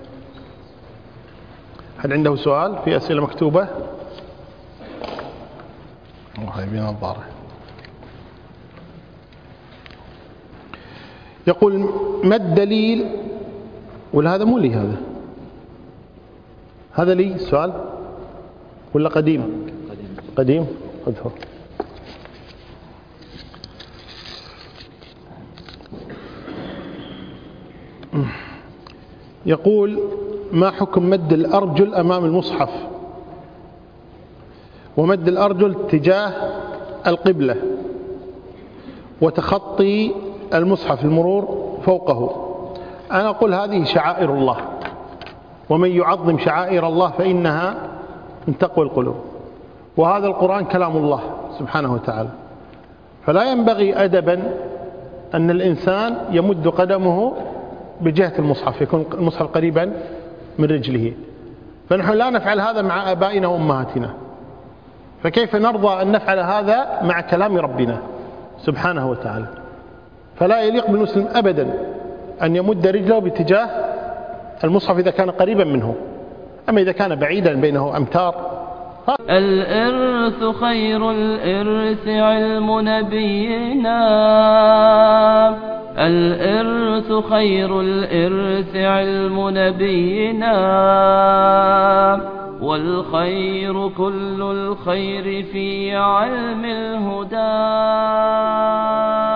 هل عنده سؤال في أسئلة مكتوبة؟ وهيبين الضارة. يقول: ما الدليل؟ ولا هذا مو لي، هذا هذا لي السؤال ولا قديم؟ قديم أذهب. يقول: ما حكم مد الأرجل أمام المصحف ومد الأرجل تجاه القبلة وتخطي المصحف المرور فوقه؟ أنا أقول هذه شعائر الله، ومن يعظم شعائر الله فإنها من تقوى القلوب، وهذا القرآن كلام الله سبحانه وتعالى، فلا ينبغي أدبا أن الإنسان يمد قدمه بجهة المصحف، يكون المصحف قريبا من رجله. فنحن لا نفعل هذا مع آبائنا وأمهاتنا، فكيف نرضى أن نفعل هذا مع كلام ربنا سبحانه وتعالى؟ فلا يليق بالمسلم أبدا أن يمد رجله باتجاه المصحف إذا كان قريبا منه. أما إذا كان بعيدا بينه أمتار.
الإرث خير الإرث علم نبينا، الإرث خير الإرث علم نبينا، والخير كل الخير في علم الهدى.